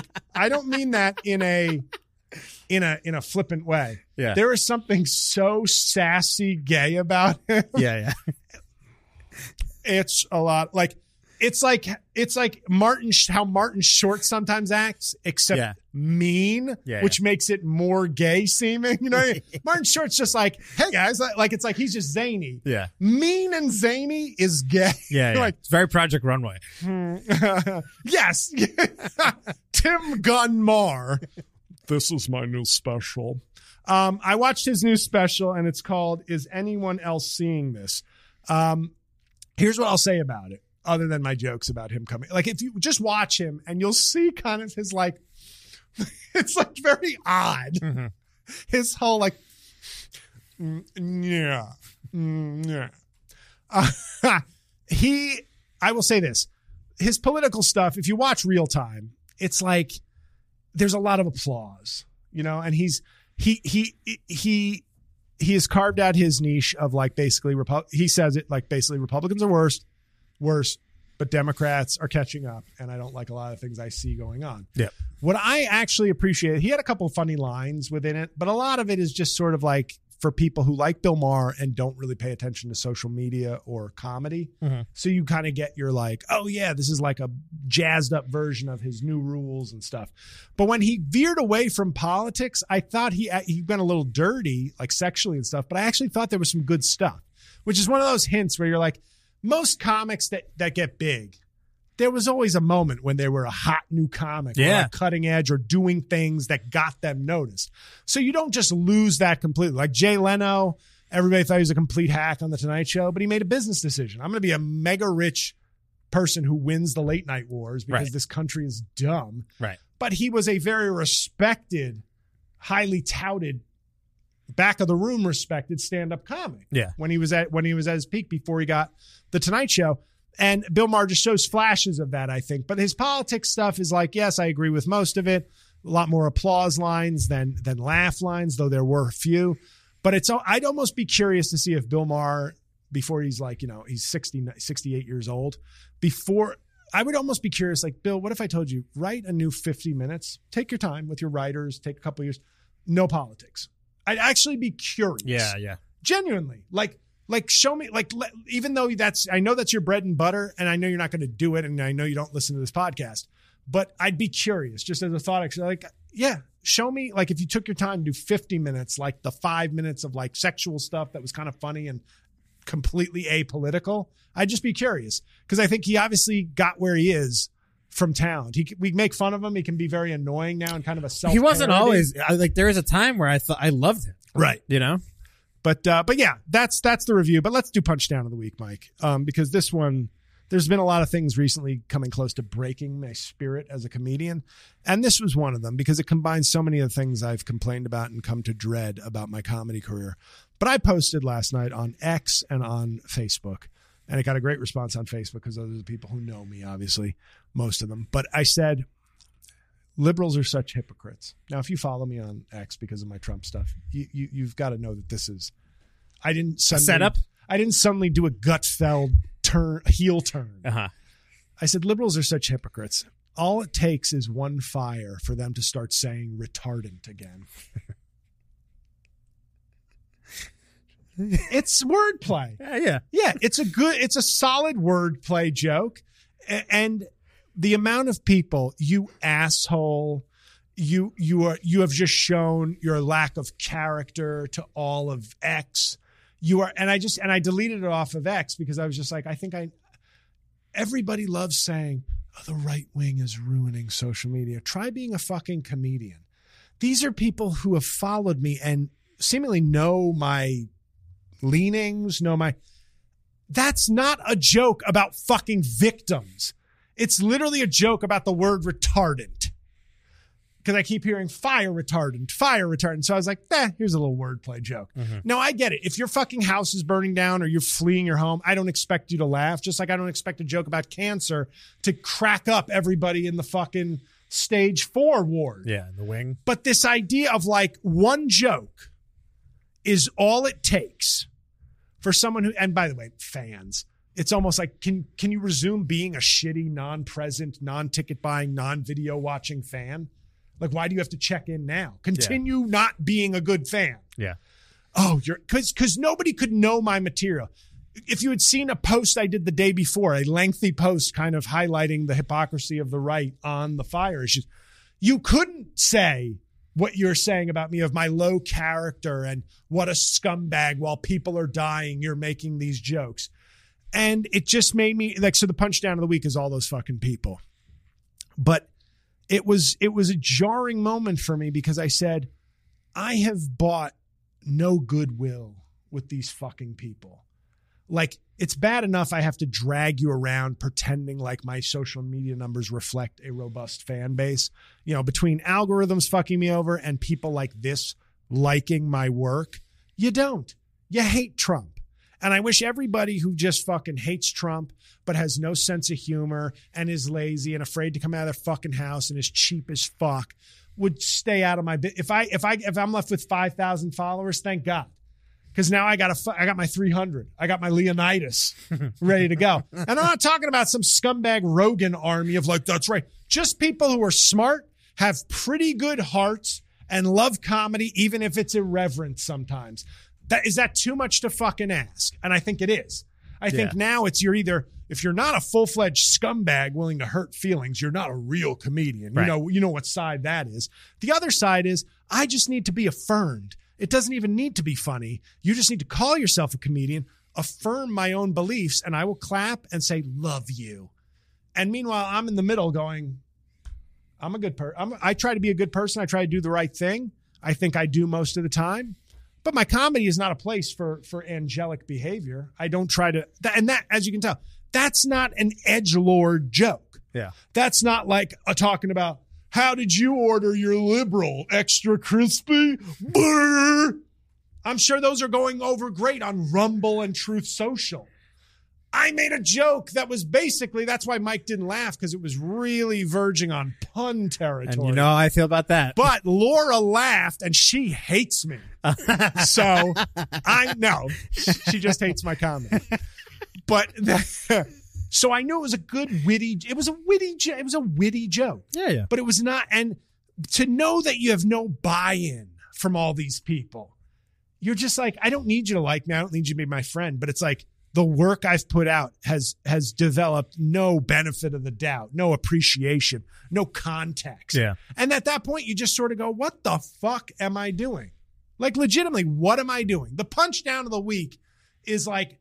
in a flippant way. Yeah. There is something so sassy gay about him. Yeah. It's a lot like it's like how Martin Short sometimes acts, except mean, which makes it more gay seeming. You know, Martin Short's just like, hey guys, like it's like he's just zany. Yeah, mean and zany is gay. Yeah, like it's very Project Runway. Yes, Tim Gunn Marr. This is my new special. I watched his new special, and it's called "Is Anyone Else Seeing This?" Here's what I'll say about it, other than my jokes about him coming. Like, if you just watch him, and you'll see kind of his, like, it's like very odd. Mm-hmm. His whole like, I will say this, his political stuff, if you watch Real Time, it's like there's a lot of applause, you know, and he he has carved out his niche of like basically he says it like basically Republicans are worse, but Democrats are catching up, and I don't like a lot of things I see going on. Yeah. What I actually appreciate, he had a couple of funny lines within it, but a lot of it is just sort of like for people who like Bill Maher and don't really pay attention to social media or comedy. Mm-hmm. So you kind of get your like, oh yeah, this is like a jazzed up version of his new rules and stuff. But when he veered away from politics, I thought he went a little dirty, like sexually and stuff, but I actually thought there was some good stuff, which is one of those hints where you're like, most comics that get big, there was always a moment when they were a hot new comic or a cutting edge or doing things that got them noticed. So you don't just lose that completely. Like Jay Leno, everybody thought he was a complete hack on The Tonight Show, but he made a business decision. I'm going to be a mega rich person who wins the late night wars because this country is dumb. Right. But he was a very respected, highly touted, back of the room respected stand-up comic. Yeah. When he was at his peak before he got The Tonight Show. And Bill Maher just shows flashes of that, I think. But his politics stuff is like, yes, I agree with most of it. A lot more applause lines than laugh lines, though there were a few. But I'd almost be curious to see if Bill Maher, before he's like, he's 68 years old, I would almost be curious, like, Bill, what if I told you, write a new 50 minutes, take your time with your writers, take a couple of years, no politics. I'd actually be curious. Yeah. Genuinely. Like show me, like, even though I know that's your bread and butter, and I know you're not going to do it, and I know you don't listen to this podcast, but I'd be curious just as a thought. Actually, like, yeah, show me, like, if you took your time to do 50 minutes, like the 5 minutes of like sexual stuff that was kind of funny and completely apolitical, I'd just be curious because I think he obviously got where he is from talent. We make fun of him. He can be very annoying now and kind of a self. He wasn't always like. There was a time where I thought I loved him. Right. But yeah, that's the review. But let's do Punchdown of the Week, Mike, because this one, there's been a lot of things recently coming close to breaking my spirit as a comedian, and this was one of them because it combines so many of the things I've complained about and come to dread about my comedy career. But I posted last night on X and on Facebook, and it got a great response on Facebook because those are the people who know me, obviously, most of them. But I said, liberals are such hypocrites. Now, if you follow me on X because of my Trump stuff, you've got to know that this is. I didn't suddenly do a gut-felt heel turn. Uh-huh. I said liberals are such hypocrites. All it takes is one fire for them to start saying retardant again. It's wordplay. Yeah. It's a solid wordplay joke, and the amount of people, you asshole, you have just shown your lack of character to all of X. And I deleted it off of X because I was just like, everybody loves saying, oh, the right wing is ruining social media. Try being a fucking comedian. These are people who have followed me and seemingly know my leanings, that's not a joke about fucking victims. It's literally a joke about the word retardant. Because I keep hearing fire retardant. So I was like, here's a little wordplay joke. Mm-hmm. No, I get it. If your fucking house is burning down or you're fleeing your home, I don't expect you to laugh. Just like I don't expect a joke about cancer to crack up everybody in the fucking stage 4 ward. Yeah, in the wing. But this idea of like one joke is all it takes for someone who, and by the way, fans, it's almost like, can you resume being a shitty, non-present, non-ticket buying, non-video watching fan? Like, why do you have to check in now? Continue not being a good fan. Yeah. Oh, because nobody could know my material. If you had seen a post I did the day before, a lengthy post kind of highlighting the hypocrisy of the right on the fire issues, you couldn't say what you're saying about me of my low character and what a scumbag while people are dying, you're making these jokes. And it just made me like, so the Punchdown of the Week is all those fucking people. But it was a jarring moment for me because I said, I have bought no goodwill with these fucking people. Like, it's bad enough I have to drag you around pretending like my social media numbers reflect a robust fan base. Between algorithms fucking me over and people like this liking my work, you don't. You hate Trump. And I wish everybody who just fucking hates Trump but has no sense of humor and is lazy and afraid to come out of their fucking house and is cheap as fuck would stay out of my bit. If I'm left with 5,000 followers, thank God. because now I got my 300. I got my Leonidas ready to go. And I'm not talking about some scumbag Rogan army of like, that's right. Just people who are smart, have pretty good hearts, and love comedy, even if it's irreverent sometimes. Is that too much to fucking ask? And I think it is. I think now it's if you're not a full-fledged scumbag willing to hurt feelings, you're not a real comedian. Right. You know what side that is. The other side is, I just need to be affirmed. It doesn't even need to be funny. You just need to call yourself a comedian, affirm my own beliefs, and I will clap and say, love you. And meanwhile, I'm in the middle going, I'm a good person. I try to be a good person. I try to do the right thing. I think I do most of the time. But my comedy is not a place for angelic behavior. I don't try to, and that, as you can tell, that's not an edgelord joke. Yeah. That's not like talking about, how did you order your liberal? Extra crispy? Brr. I'm sure those are going over great on Rumble and Truth Social. I made a joke that was basically, that's why Mike didn't laugh, because it was really verging on pun territory. And you know how I feel about that. But Laura laughed, and she hates me. So she just hates my comedy. But so I knew it was it was a witty joke. Yeah. But it was not, and to know that you have no buy-in from all these people, you're just like, I don't need you to like me. I don't need you to be my friend. But it's like, the work I've put out has developed no benefit of the doubt, no appreciation, no context. Yeah. And at that point, you just sort of go, what the fuck am I doing? Like, legitimately, what am I doing? The punch down of the week is like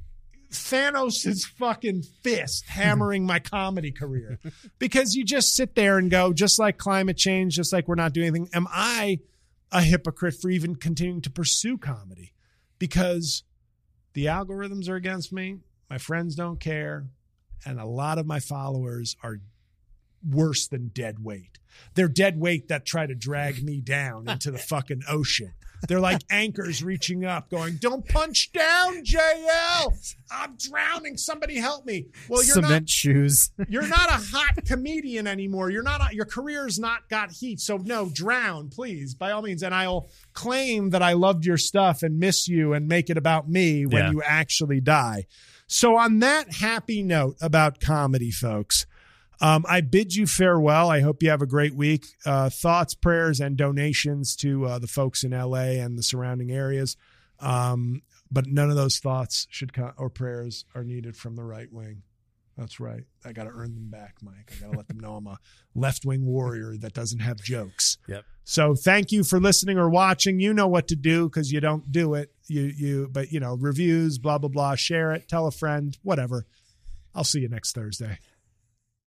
Thanos' fucking fist hammering my comedy career. Because you just sit there and go, just like climate change, just like we're not doing anything. Am I a hypocrite for even continuing to pursue comedy? Because the algorithms are against me. My friends don't care. And a lot of my followers are worse than dead weight. They're dead weight that try to drag me down into the fucking ocean. They're like anchors reaching up going, don't punch down, JL. I'm drowning. Somebody help me. Well, you're Cement shoes. You're not a hot comedian anymore. Your career's not got heat. So no, drown, please, by all means. And I'll claim that I loved your stuff and miss you and make it about me when you actually die. So on that happy note about comedy, folks, I bid you farewell. I hope you have a great week. Thoughts, prayers, and donations to the folks in LA and the surrounding areas. But none of those thoughts or prayers are needed from the right wing. That's right. I got to earn them back, Mike. I got to let them know I'm a left-wing warrior that doesn't have jokes. Yep. So thank you for listening or watching. You know what to do because you don't do it. But reviews, blah, blah, blah. Share it. Tell a friend, whatever. I'll see you next Thursday.